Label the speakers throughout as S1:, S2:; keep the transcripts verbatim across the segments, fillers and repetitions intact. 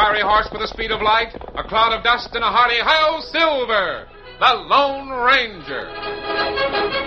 S1: fiery horse with the speed of light, a cloud of dust, and a hearty "Hi-Yo, Silver!" The Lone Ranger.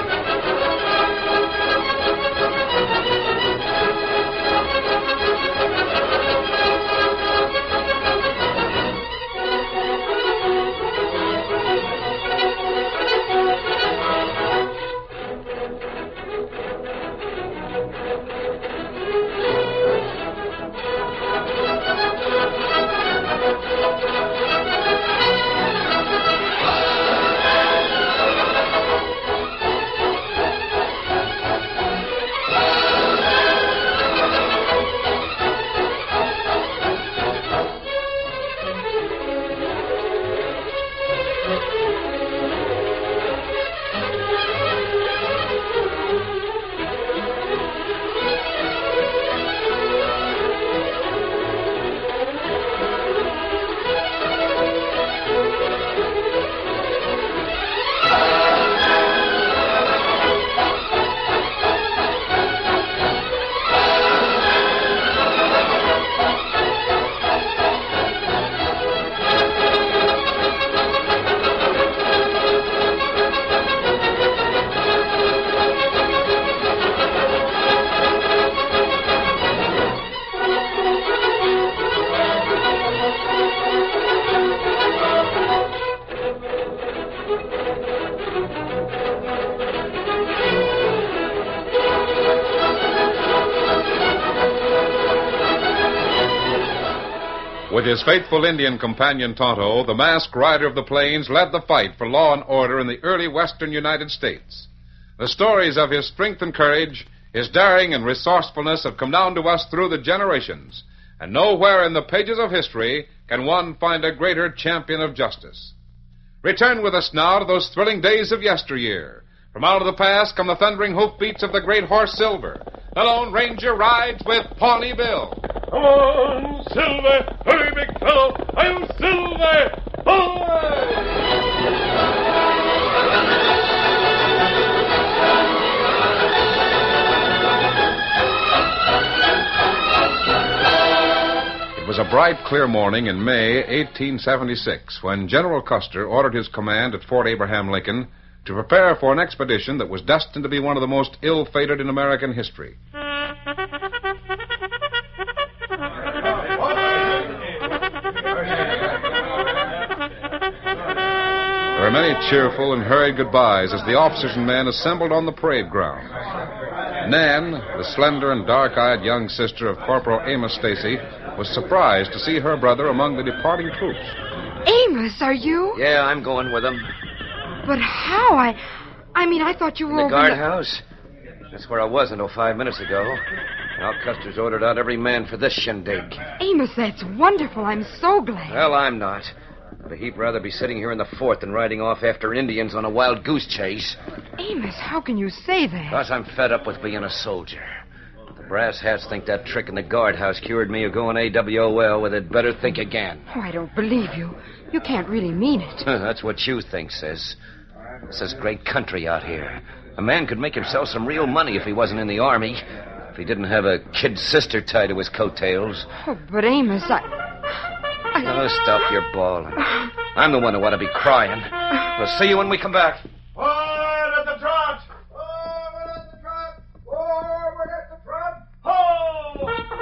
S1: With his faithful Indian companion Tonto, the masked rider of the plains led the fight for law and order in the early western United States. The stories of his strength and courage, his daring and resourcefulness have come down to us through the generations, and nowhere in the pages of history can one find a greater champion of justice. Return with us now to those thrilling days of yesteryear. From out of the past come the thundering hoofbeats of the great horse Silver. The Lone Ranger rides with Pawnee Bill.
S2: Come on, Silver! Hurry, big fellow! I'm Silver!
S1: It was a bright, clear morning in May eighteen seventy-six when General Custer ordered his command at Fort Abraham Lincoln to prepare for an expedition that was destined to be one of the most ill-fated in American history. There were many cheerful and hurried goodbyes as the officers and men assembled on the parade ground. Nan, the slender and dark-eyed young sister of Corporal Amos Stacy, was surprised to see her brother among the departing troops.
S3: Amos, are you?
S4: Yeah, I'm going with them.
S3: But how? I I mean, I thought you were
S4: In the
S3: over
S4: guardhouse. That's where I was until five minutes ago. Now Custer's ordered out every man for this shindig.
S3: Amos, that's wonderful. I'm so glad.
S4: Well, I'm not. I'd a heap rather be sitting here in the fort than riding off after Indians on a wild goose chase.
S3: Amos, how can you say that?
S4: Because I'm fed up with being a soldier. The brass hats think that trick in the guardhouse cured me of going A W O L, well, they'd better think again.
S3: Oh, I don't believe you. You can't really mean it.
S4: That's what you think, sis. This is great country out here. A man could make himself some real money if he wasn't in the army. If he didn't have a kid sister tied to his coattails.
S3: Oh, but Amos, I... I...
S4: Oh, stop your bawling. I'm the one who ought to be crying. We'll see you when we come back.
S2: Forward at the trot! Forward at the trot! Forward at the trot! Ho!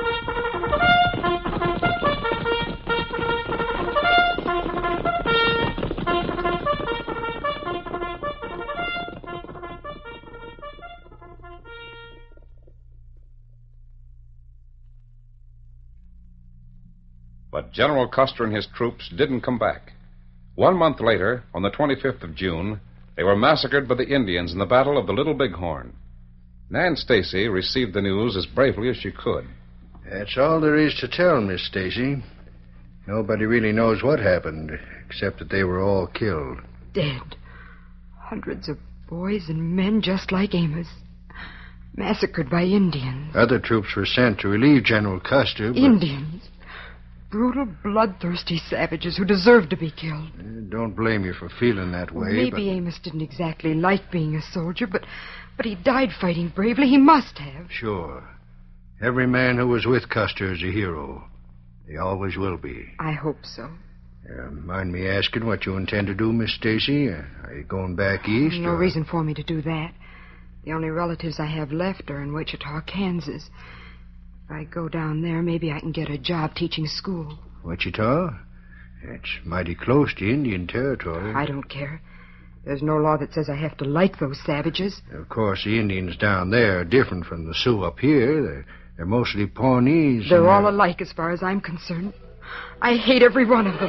S1: But General Custer and his troops didn't come back. One month later, on the twenty-fifth of June, they were massacred by the Indians in the Battle of the Little Bighorn. Nan Stacy received the news as bravely as she could.
S5: That's all there is to tell, Miss Stacy. Nobody really knows what happened, except that they were all killed.
S3: Dead. Hundreds of boys and men just like Amos. Massacred by Indians.
S5: Other troops were sent to relieve General Custer, but...
S3: Indians. Brutal, bloodthirsty savages who deserved to be killed.
S5: Don't blame you for feeling that way,
S3: Maybe
S5: but...
S3: Amos didn't exactly like being a soldier, but, but he died fighting bravely. He must have.
S5: Sure. Every man who was with Custer is a hero. They always will be.
S3: I hope so.
S5: Uh, mind me asking what you intend to do, Miss Stacy? Uh, are you going back east?
S3: No
S5: or...
S3: reason for me to do that. The only relatives I have left are in Wichita, Kansas. If I go down there, maybe I can get a job teaching school.
S5: Wichita? That's mighty close to Indian territory.
S3: I don't care. There's no law that says I have to like those savages.
S5: Of course, the Indians down there are different from the Sioux up here. They're, they're mostly Pawnees.
S3: They're
S5: and,
S3: all
S5: uh,
S3: alike as far as I'm concerned. I hate every one of them.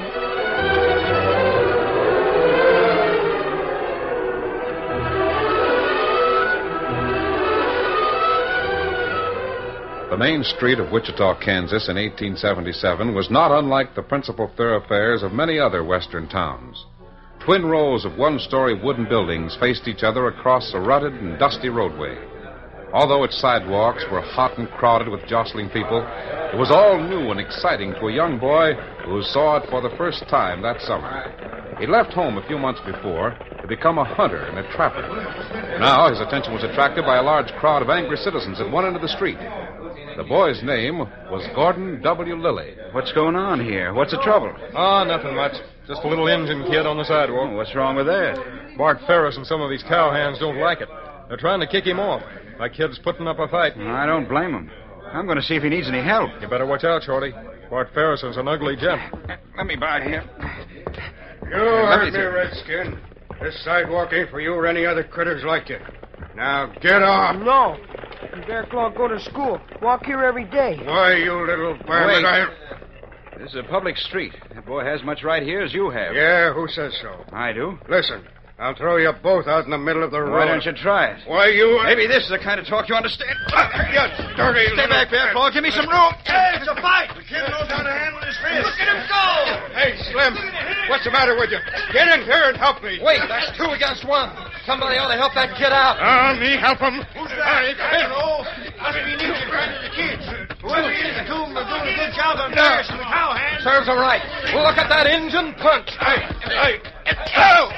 S1: The main street of Wichita, Kansas in eighteen seventy-seven was not unlike the principal thoroughfares of many other western towns. Twin rows of one-story wooden buildings faced each other across a rutted and dusty roadway. Although its sidewalks were hot and crowded with jostling people, it was all new and exciting to a young boy who saw it for the first time that summer. He left home a few months before to become a hunter and a trapper. Now his attention was attracted by a large crowd of angry citizens at one end of the street. The boy's name was Gordon W. Lilly.
S6: What's going on here? What's the trouble?
S2: Oh, nothing much. Just a little Indian kid on the sidewalk.
S6: What's wrong with that?
S2: Bart Ferris and some of these cowhands don't like it. They're trying to kick him off. My kid's putting up a fight.
S6: I don't blame him. I'm going to see if he needs any help.
S2: You better watch out, Shorty. Bart Ferris is an ugly gent.
S6: Let me by here.
S5: You heard me, Redskin. This sidewalk ain't for you or any other critters like you. Now, get off.
S7: No. Bear Claw go to school. Walk here every day.
S5: Why, you little varmint,
S6: Wait.
S5: I...
S6: This is a public street. That boy has much right here as you have.
S5: Yeah, who says so?
S6: I do.
S5: Listen, I'll throw you both out in the middle of the road.
S6: Why don't you try it?
S5: Why, you...
S6: Maybe this is the kind of talk you understand.
S5: You dirty
S6: Stay
S5: little...
S6: back, Bear Claw. Give me some room.
S2: Hey, it's a fight! The kid knows how to handle his fist. Look at him go!
S5: Hey, Slim, what's the matter with you? Get in here and help me.
S6: Wait, that's two against one. Somebody ought to help that kid out.
S5: Ah, me help him.
S2: Who's that? I don't know. Must be Ninja trying to the kids. Whoever it is, the two of them are doing a good job of embarrassing the cowhands.
S6: Serves her right. Look at that engine punch.
S5: Hey, hey, oh!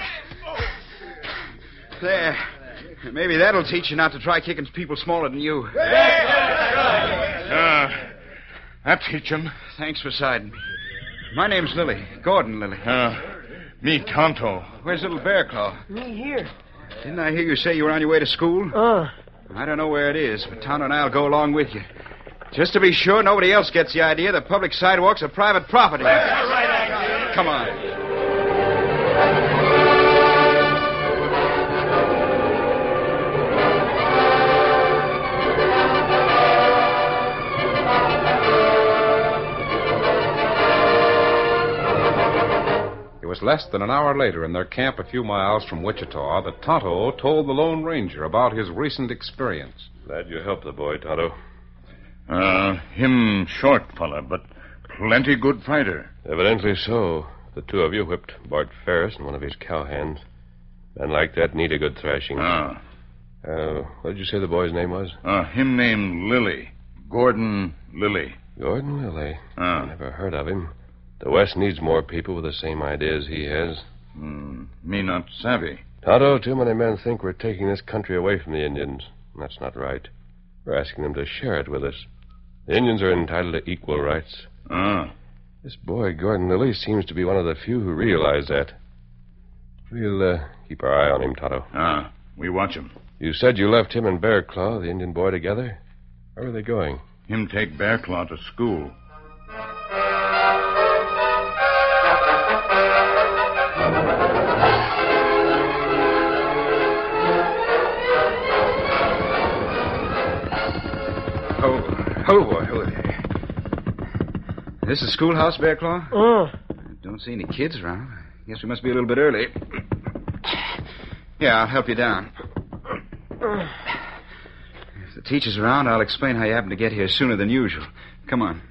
S6: There. Maybe that'll teach you not to try kicking people smaller than you.
S5: Uh, that teach him.
S6: Thanks for siding me. My name's Lilly. Gordon Lilly.
S5: Uh, me Tonto.
S6: Where's little Bear Claw?
S7: Me here.
S6: Didn't I hear you say you were on your way to school?
S7: Uh.
S6: I don't know where it is, but Tonto and I'll go along with you. Just to be sure nobody else gets the idea that public sidewalks are private property. Come on.
S1: It was less than an hour later in their camp a few miles from Wichita that Tonto told the Lone Ranger about his recent experience.
S8: Glad you helped the boy, Tonto.
S9: Uh, him short fella, but plenty good fighter.
S8: Evidently so. The two of you whipped Bart Ferris and one of his cowhands. Men like that need a good thrashing.
S9: Ah.
S8: Uh, what did you say the boy's name was?
S9: Uh, him named Lilly. Gordon Lilly.
S8: Gordon Lilly.
S9: Ah.
S8: Never heard of him. The West needs more people with the same ideas he has.
S9: Hmm, me not savvy.
S8: Tonto, too many men think we're taking this country away from the Indians. That's not right. We're asking them to share it with us. The Indians are entitled to equal rights.
S9: Ah.
S8: This boy, Gordon Lilly, seems to be one of the few who realize that. We'll uh, keep our eye on him, Tonto.
S9: Ah, we watch him.
S8: You said you left him and Bear Claw, the Indian boy, together? Where are they going?
S9: Him take Bear Claw to school.
S6: Oh, oh, boy. Oh, there. This is schoolhouse, Bear Claw?
S7: Uh.
S6: I don't see any kids around. Guess we must be a little bit early. Yeah, I'll help you down. If the teacher's around, I'll explain how you happened to get here sooner than usual. Come on.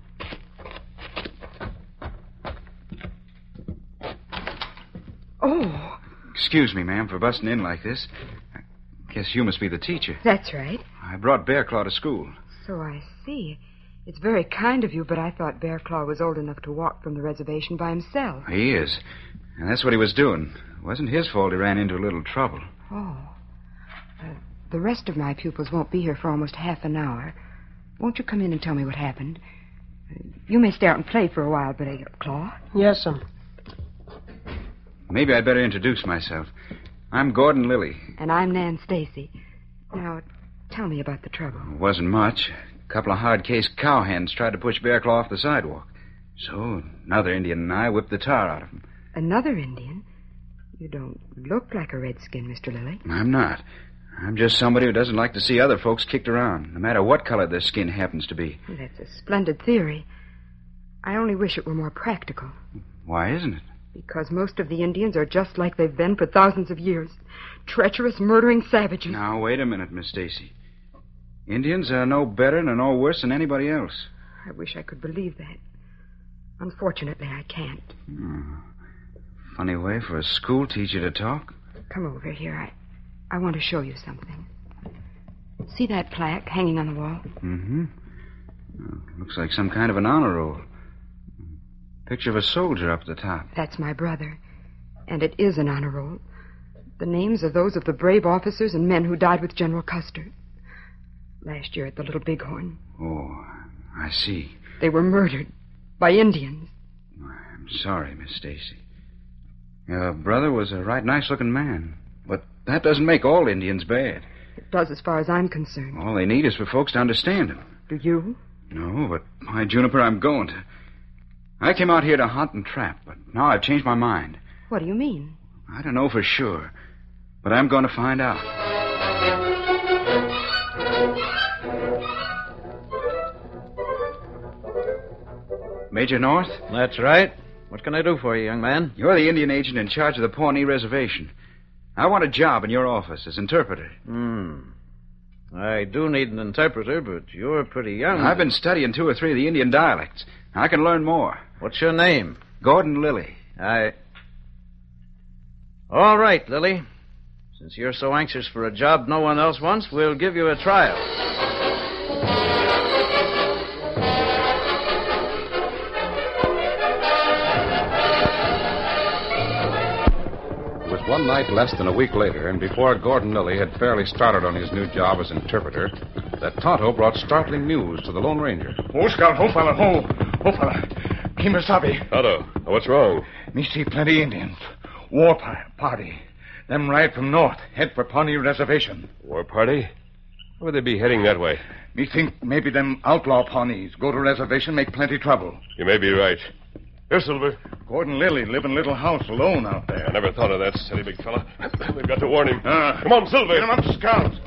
S3: Oh,
S6: Excuse me, ma'am, for busting in like this. I guess you must be the teacher.
S3: that's right.
S6: I brought Bear Claw to school.
S3: So I see. It's very kind of you, but I thought Bear Claw was old enough to walk from the reservation by himself.
S6: He is. And that's what he was doing. It wasn't his fault he ran into a little trouble.
S3: Oh. Uh, the rest of my pupils won't be here for almost half an hour. Won't you come in and tell me what happened? Uh, You may stay out and play for a while, but uh, Claw?
S7: Yes'm.
S6: Maybe I'd better introduce myself. I'm Gordon Lilly.
S3: And I'm Nan Stacy. Now, tell me about the trouble.
S6: It wasn't much. A couple of hard-case cowhands tried to push Bear Claw off the sidewalk. So another Indian and I whipped the tar out of him.
S3: Another Indian? You don't look like a redskin, Mister Lilly.
S6: I'm not. I'm just somebody who doesn't like to see other folks kicked around, no matter what color their skin happens to be.
S3: Well, that's a splendid theory. I only wish it were more practical.
S6: Why isn't it?
S3: Because most of the Indians are just like they've been for thousands of years. Treacherous, murdering savages.
S6: Now, wait a minute, Miss Stacy. Indians are no better nor no worse than anybody else.
S3: I wish I could believe that. Unfortunately, I can't.
S6: Hmm. Funny way for a school teacher to talk.
S3: Come over here. I, I want to show you something. See that plaque hanging on the wall?
S6: Mm-hmm. Oh, looks like some kind of an honor roll. Picture of a soldier up at the top.
S3: That's my brother. And it is an honor roll. The names are those of the brave officers and men who died with General Custer. Last year at the Little Bighorn.
S6: Oh, I see.
S3: They were murdered by Indians.
S6: I'm sorry, Miss Stacy. Your brother was a right nice-looking man. But that doesn't make all Indians bad.
S3: It does as far as I'm concerned.
S6: All they need is for folks to understand them.
S3: Do you?
S6: No, but my Juniper, I'm going to. I came out here to hunt and trap, but now I've changed my mind.
S3: What do you mean?
S6: I don't know for sure, but I'm going to find out. Major North?
S10: That's right. What can I do for you, young man?
S6: You're the Indian agent in charge of the Pawnee Reservation. I want a job in your office as interpreter.
S10: Hmm. I do need an interpreter, but you're pretty young.
S6: I've been studying two or three of the Indian dialects. I can learn more.
S10: What's your name?
S6: Gordon Lilly.
S10: I... All right, Lilly. Since you're so anxious for a job no one else wants, we'll give you a trial.
S1: It was one night less than a week later, and before Gordon Lilly had fairly started on his new job as interpreter, that Tonto brought startling news to the Lone Ranger.
S9: Oh, Scout, ho, fella, ho. Ho, fella. Kimasabi.
S8: Tonto, what's wrong?
S9: Me see plenty Indians. War pa- party. Them ride from north, head for Pawnee Reservation.
S8: War party? Why would they be heading that way?
S9: Me think maybe them outlaw Pawnees go to reservation, make plenty trouble.
S8: You may be right. Here, Silver.
S9: Gordon Lilly live in little house alone out there.
S8: I never thought of that, silly big fella. We've got to warn him.
S9: Uh,
S8: Come on, Silver.
S9: Get him up, Scout.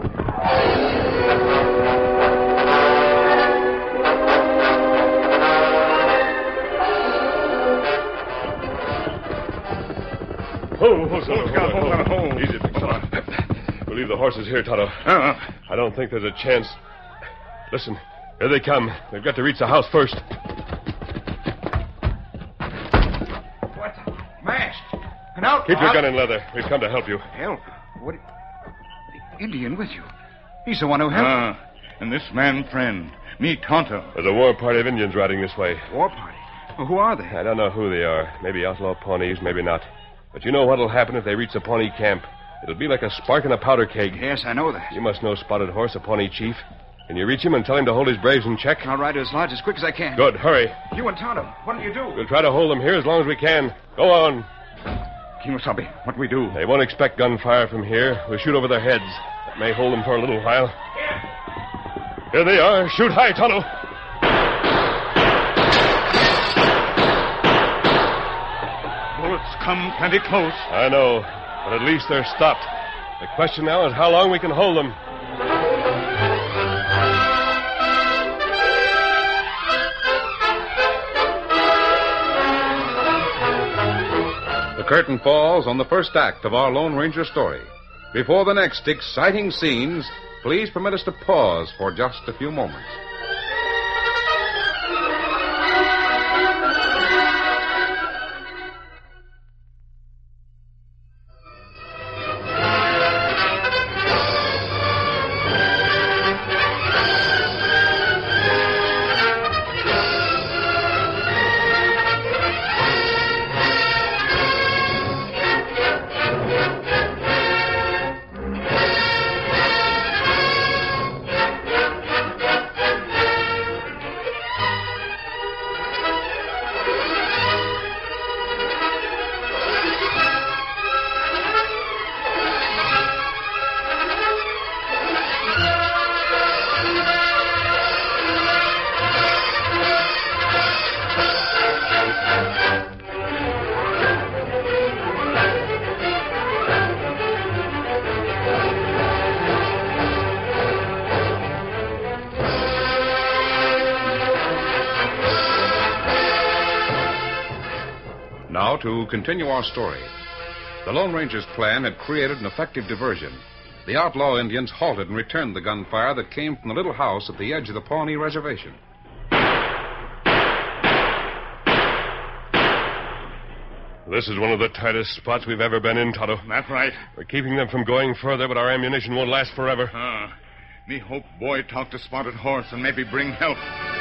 S8: Ho, ho, Silver.
S9: Scout, ho, fella, ho.
S8: Easy, big fella. We'll leave the horses here, Tonto.
S9: Uh,
S8: I don't think there's a chance. Listen, here they come. They've got to reach the house first.
S6: What? Mashed. An outlaw.
S8: Keep your gun in leather. We've come to help you.
S6: Help? What? The Indian with you. He's the one who helped.
S9: uh, and this man friend, me Tonto.
S8: There's a war party of Indians riding this way.
S6: War party? Well, who are they?
S8: I don't know who they are. Maybe outlaw Pawnees, maybe not. But you know what'll happen if they reach the Pawnee camp. It'll be like a spark in a powder keg.
S6: Yes, I know that.
S8: You must know Spotted Horse, a Pawnee chief. Can you reach him and tell him to hold his braves in check?
S6: I'll ride to his lodge as quick as I can.
S8: Good, hurry.
S6: You and Tonto, what'll you do?
S8: We'll try to hold them here as long as we can. Go on.
S9: Kimasabi, what we do?
S8: They won't expect gunfire from here. We'll shoot over their heads. That may hold them for a little while. Here they are. Shoot high, Tonto.
S9: Bullets come plenty close.
S8: I know, but at least they're stopped. The question now is how long we can hold them.
S1: The curtain falls on the first act of our Lone Ranger story. Before the next exciting scenes, please permit us to pause for just a few moments. now to continue our story. The Lone Ranger's plan had created an effective diversion. The outlaw Indians halted and returned the gunfire that came from the little house at the edge of the Pawnee Reservation.
S8: This is one of the tightest spots we've ever been in, Tonto.
S9: That's right.
S8: We're keeping them from going further, but our ammunition won't last forever.
S9: Ah. Me hope boy talk to Spotted Horse and maybe bring help.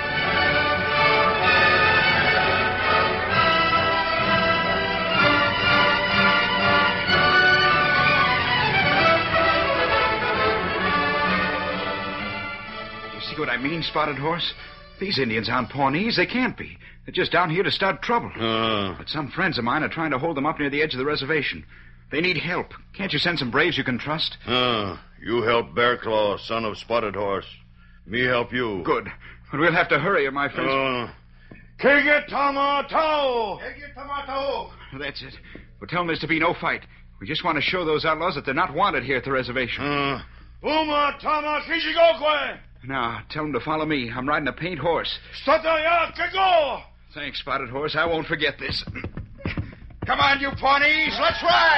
S6: You see what I mean, Spotted Horse? These Indians aren't Pawnees. They can't be. They're just down here to start trouble.
S9: Uh.
S6: But some friends of mine are trying to hold them up near the edge of the reservation. They need help. Can't you send some braves you can trust?
S11: Uh, you help Bear Claw, son of Spotted Horse. Me help you.
S6: Good. But we'll have to hurry or my friends...
S11: Uh, Kege Tomato!
S2: Kege Tomato!
S6: That's it. Well, tell them there's to be no fight. We just want to show those outlaws that they're not wanted here at the reservation.
S11: Uh, Uma Tama Kijigokwe!
S6: Now, tell them to follow me. I'm riding a paint horse.
S11: Sataya Kigo!
S6: Thanks, Spotted Horse. I won't forget this. Come on, you Pawnees. Let's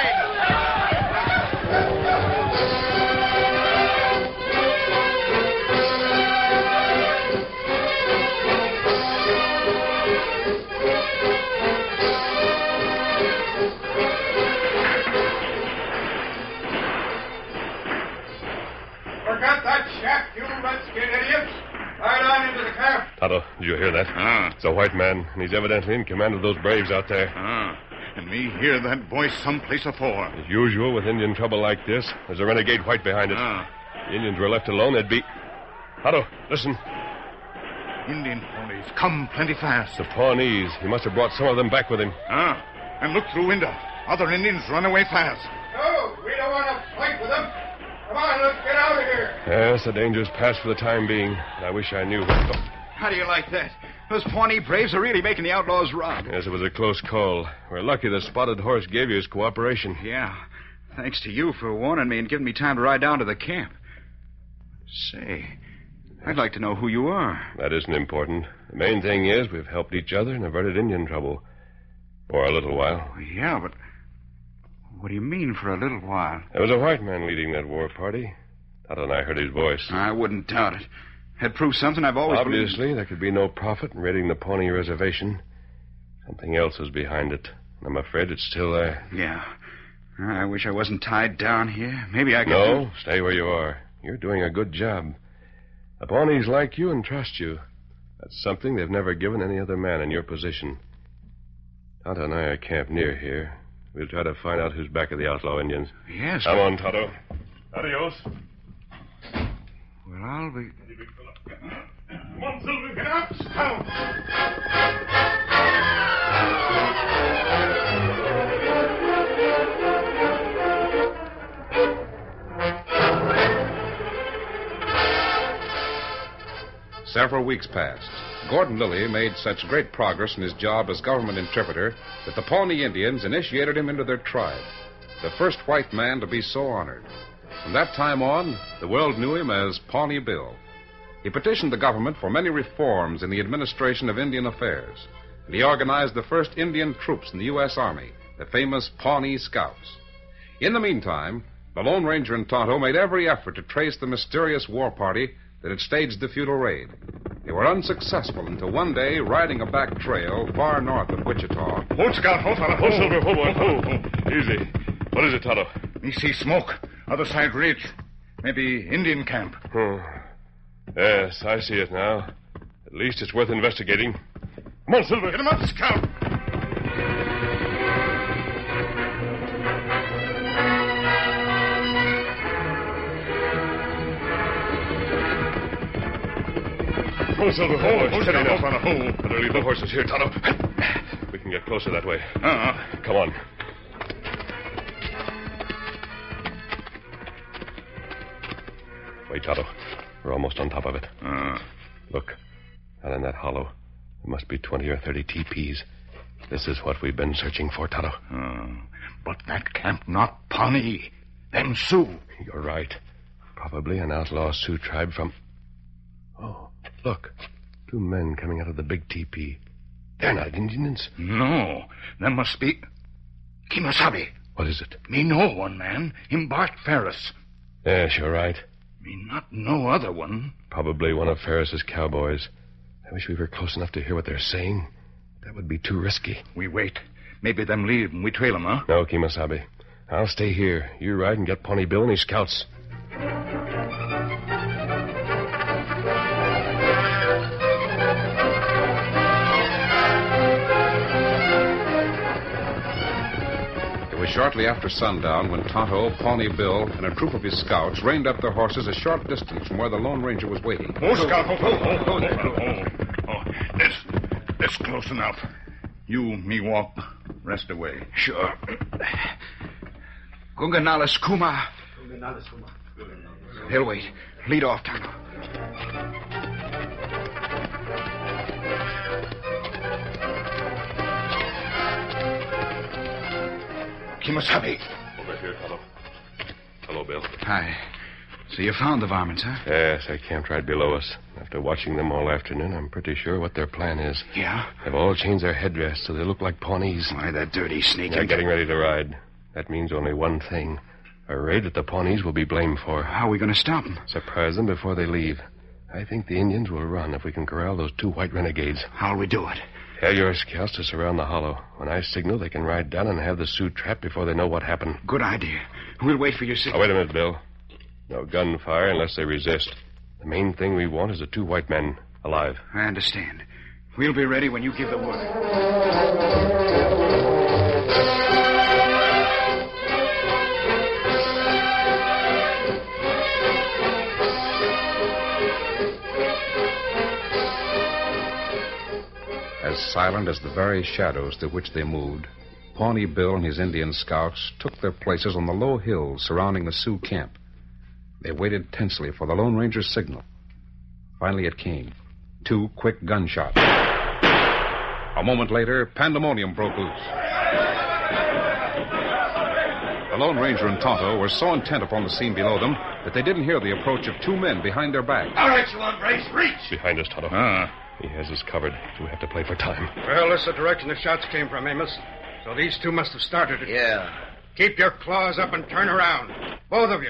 S2: Forget that shack, you redskin idiots. Ride on into the camp.
S8: Tonto, did you hear that?
S9: Ah.
S8: It's a white man, and he's evidently in command of those braves out there.
S9: Ah. And me hear that voice someplace afore.
S8: As usual, with Indian trouble like this, there's a renegade white behind it.
S9: Ah.
S8: The Indians were left alone, they'd be... Tonto, listen.
S9: Indian ponies come plenty fast.
S8: The Pawnees. He must have brought some of them back with him.
S9: Ah. And look through window. Other Indians run away fast.
S2: No, we don't want to fight with them. Come on, let's get out of here.
S8: Yes, the danger's past for the time being. I wish I knew what...
S6: How do you like that? Those Pawnee braves are really making the outlaws run.
S8: Yes, it was a close call. We're lucky the Spotted Horse gave you his cooperation.
S6: Yeah. Thanks to you for warning me and giving me time to ride down to the camp. Say, I'd like to know who you are.
S8: That isn't important. The main thing is we've helped each other and averted Indian trouble. For a little while.
S6: Yeah, but what do you mean for a little while?
S8: There was a white man leading that war party. Tonto and I heard his voice.
S6: I wouldn't doubt it. Had proved something I've always
S8: Obviously,
S6: believed.
S8: there could be no profit in raiding the Pawnee Reservation. Something else was behind it. I'm afraid it's still there.
S6: Yeah. I wish I wasn't tied down here. Maybe I could...
S8: No, stay where you are. You're doing a good job. The Pawnees like you and trust you. That's something they've never given any other man in your position. Tonto and I are camped near here. We'll try to find out who's back of the outlaw Indians.
S6: Yes.
S8: Come on, Tonto. Adios.
S6: Well, I'll be...
S2: Come on, Silver, get up. Down.
S1: Several weeks passed. Gordon Lilly made such great progress in his job as government interpreter that the Pawnee Indians initiated him into their tribe, the first white man to be so honored. From that time on, the world knew him as Pawnee Bill. He petitioned the government for many reforms in the administration of Indian affairs, and he organized the first Indian troops in the U S Army, the famous Pawnee Scouts. In the meantime, the Lone Ranger and Tonto made every effort to trace the mysterious war party that had staged the futile raid. They were unsuccessful until one day, riding a back trail far north of Wichita...
S9: Hold, Scout. Hold, fella.
S8: Hold, Silver. Hold, hold, hold. Easy. What is it, Tonto?
S9: Me see smoke. Other side ridge. Maybe Indian camp.
S8: Hmm. Yes, I see it now. At least it's worth investigating. Come on, Silver.
S9: Get him up, Scout.
S8: Oh, Silver.
S9: Hold,
S8: Hold,
S9: hold,
S8: steady
S9: Scout.
S8: now.
S9: Hold, fella. Hold.
S8: Better leave the horses here, Tonto. We can get closer that way.
S9: Uh-uh.
S8: Come on. Wait, Tonto. We're almost on top of it.
S9: Uh.
S8: Look, out in that hollow, there must be twenty or thirty teepees. This is what we've been searching for, Tonto.
S9: Uh, but that camp not Pawnee. Them Sioux.
S8: You're right. Probably an outlaw Sioux tribe from... Oh, look. Two men coming out of the big teepee. They're not Indians.
S9: No. Them must be... Kimosabe.
S8: What is it?
S9: Me know one man. Him Bart Ferris.
S8: Yes, you're right.
S9: Me not no other one.
S8: Probably one of Ferris's cowboys. I wish we were close enough to hear what they're saying. That would be too risky.
S9: We wait. Maybe them leave and we trail them, huh?
S8: No, Kimosabe. I'll stay here. You ride and get Pawnee Bill and his scouts.
S1: It was shortly after sundown when Tonto, Pawnee Bill, and a troop of his scouts reined up their horses a short distance from where the Lone Ranger was waiting.
S9: Oh, Scout. Oh, oh, oh, oh, oh, oh. This, this close enough. You, me walk. Rest away.
S6: Sure. Gunganalis Kuma. He'll wait. Lead off, Tonto. Kimosabe.
S8: Over here, Tonto. Hello, Bill.
S6: Hi. So you found the varmints, huh?
S8: Yes, I camped right below us. After watching them all afternoon, I'm pretty sure what their plan is.
S6: Yeah?
S8: They've all changed their headdress so they look like Pawnees.
S6: Why, that dirty sneak.
S8: They're getting ready to ride. That means only one thing. A raid that the Pawnees will be blamed for.
S6: How are we going to stop them?
S8: Surprise them before they leave. I think the Indians will run if we can corral those two white renegades.
S6: How'll we do it?
S8: Tell your scouts to surround the hollow. When I signal, they can ride down and have the Sioux trapped before they know what happened.
S6: Good idea. We'll wait for your signal.
S8: Oh, wait a minute, Bill. No gunfire unless they resist. The main thing we want is the two white men alive.
S6: I understand. We'll be ready when you give the word.
S1: As silent as the very shadows through which they moved, Pawnee Bill and his Indian scouts took their places on the low hills surrounding the Sioux camp. They waited tensely for the Lone Ranger's signal. Finally it came. Two quick gunshots. A moment later, pandemonium broke loose. The Lone Ranger and Tonto were so intent upon the scene below them that they didn't hear the approach of two men behind their backs.
S2: All right, you hombres, reach!
S8: Behind us, Tonto.
S9: Ah.
S8: He has us covered, so we have to play for time.
S5: Well, this is the direction the shots came from, Amos. So these two must have started it.
S10: Yeah.
S5: Keep your claws up and turn around. Both of you.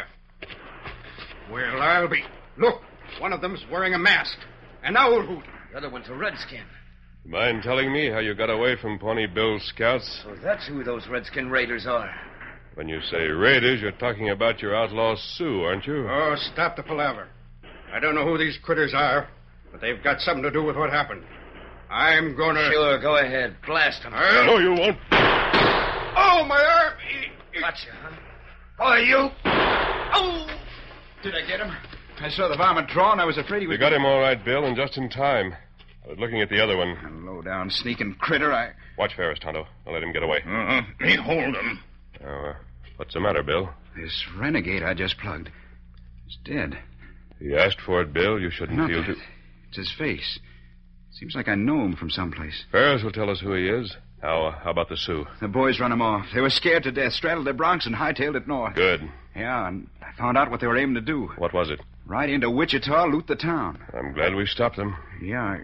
S5: Well, I'll be... Look, one of them's wearing a mask. An owl hoot.
S10: The other one's a redskin.
S8: Mind telling me how you got away from Pawnee Bill's scouts?
S10: So that's who those redskin raiders are.
S8: When you say raiders, you're talking about your outlaw Sioux, aren't you?
S5: Oh, stop the palaver. I don't know who these critters are, but they've got something to do with what happened. I'm gonna...
S10: Sure, go ahead. Blast them.
S5: I'll...
S8: No, you won't.
S5: Oh, my arm!
S10: Gotcha, huh? Oh, you... Oh!
S6: Did I get him? I saw the varmint draw, and I was afraid he was...
S8: You got him all right, Bill, and just in time. I was looking at the other one.
S6: A low-down, sneaking critter, I...
S8: Watch Ferris, Tonto. I'll let him get away.
S9: Uh-uh. Me hold him.
S8: Oh, uh, what's the matter, Bill?
S6: This renegade I just plugged is dead.
S8: He asked for it, Bill. You shouldn't
S6: Not
S8: feel
S6: that.
S8: too...
S6: It's his face. Seems like I know him from someplace.
S8: Ferris will tell us who he is. How, how about the Sioux?
S6: The boys run him off. They were scared to death, straddled their broncs, and hightailed it north.
S8: Good.
S6: Yeah, and I found out what they were aiming to do.
S8: What was it?
S6: Ride into Wichita, loot the town.
S8: I'm glad we stopped them.
S6: Yeah, I...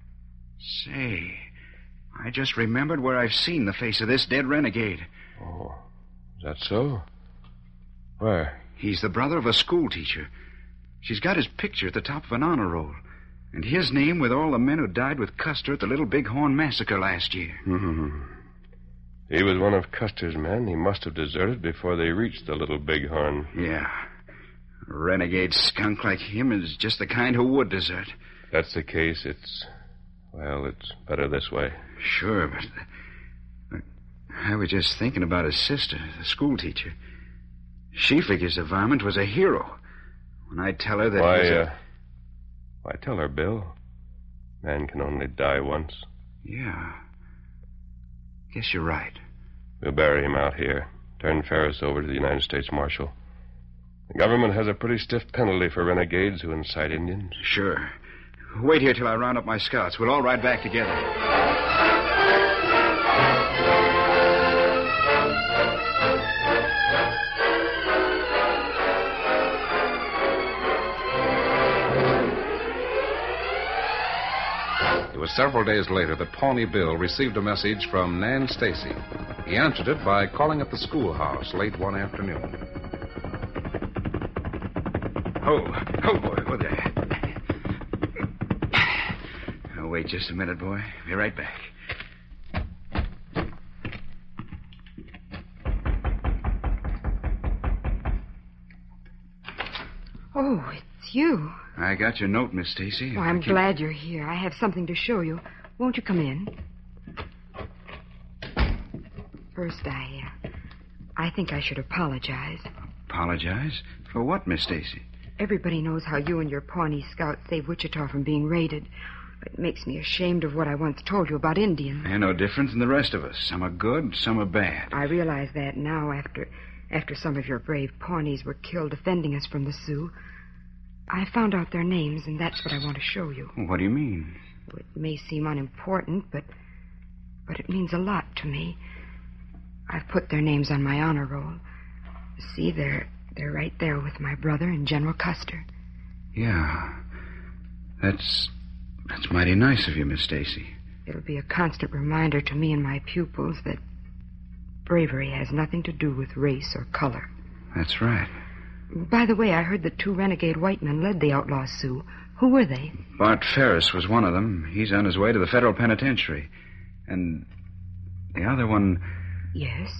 S6: Say, I just remembered where I've seen the face of this dead renegade.
S8: Oh, is that so? Where?
S6: He's the brother of a schoolteacher. She's got his picture at the top of an honor roll. And his name with all the men who died with Custer at the Little Bighorn Massacre last year.
S8: Hmm. He was one of Custer's men. He must have deserted before they reached the Little Bighorn.
S6: Yeah. A renegade skunk like him is just the kind who would desert.
S8: If that's the case, it's... Well, it's better this way.
S6: Sure, but... but I was just thinking about his sister, the schoolteacher. She figures the varmint was a hero. When I tell her that...
S8: Why,
S6: he was a...
S8: uh... Why, tell her, Bill. Man can only die once.
S6: Yeah. Guess you're right.
S8: We'll bury him out here. Turn Ferris over to the United States Marshal. The government has a pretty stiff penalty for renegades who incite Indians.
S6: Sure. Wait here till I round up my scouts. We'll all ride back together.
S1: It was several days later that Pawnee Bill received a message from Nan Stacy. He answered it by calling at the schoolhouse late one afternoon.
S6: Oh, oh, boy, oh, there. Oh, wait just a minute, boy. Be right back.
S3: Oh, it's you.
S6: I got your note, Miss Stacy.
S3: Oh, I'm glad you're here. I have something to show you. Won't you come in? First, I, uh, I think I should apologize.
S6: Apologize? For what, Miss Stacy?
S3: Everybody knows how you and your Pawnee Scouts saved Wichita from being raided. It makes me ashamed of what I once told you about Indians.
S6: They're no different than the rest of us. Some are good, some are bad.
S3: I realize that now after, after some of your brave Pawnees were killed defending us from the Sioux. I found out their names, and that's what I want to show you.
S6: What do you mean?
S3: It may seem unimportant, but but it means a lot to me. I've put their names on my honor roll. See, they're they're right there with my brother and General Custer.
S6: Yeah. That's that's mighty nice of you, Miss Stacy.
S3: It'll be a constant reminder to me and my pupils that bravery has nothing to do with race or color.
S6: That's right.
S3: By the way, I heard that two renegade white men led the outlaw Sioux. Who were they?
S6: Bart Ferris was one of them. He's on his way to the federal penitentiary. And the other one...
S3: Yes?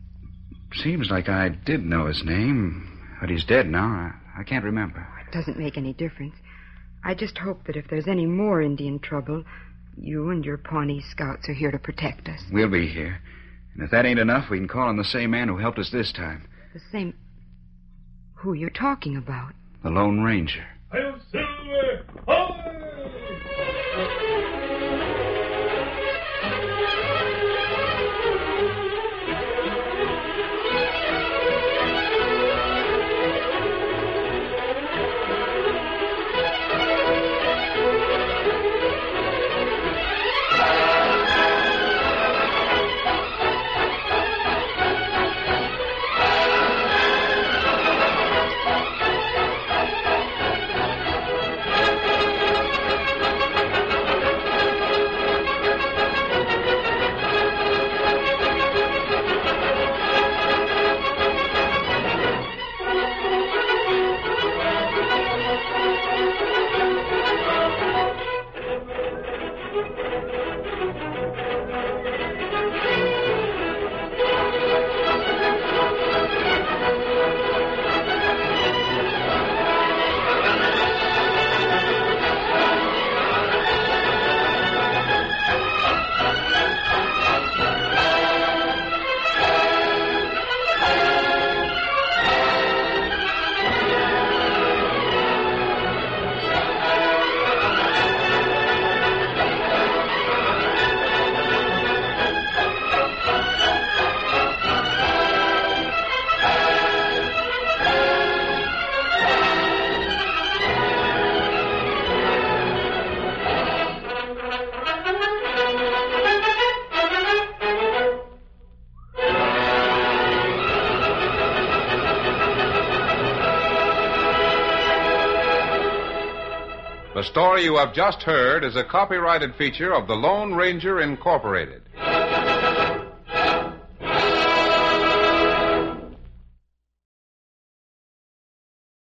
S6: Seems like I did know his name, but he's dead now. I, I can't remember.
S3: It doesn't make any difference. I just hope that if there's any more Indian trouble, you and your Pawnee Scouts are here to protect us.
S6: We'll be here. And if that ain't enough, we can call on the same man who helped us this time.
S3: The same... Who are you talking about?
S6: The Lone Ranger.
S2: Hail Silver! Ho!
S1: The story you have just heard is a copyrighted feature of the Lone Ranger Incorporated.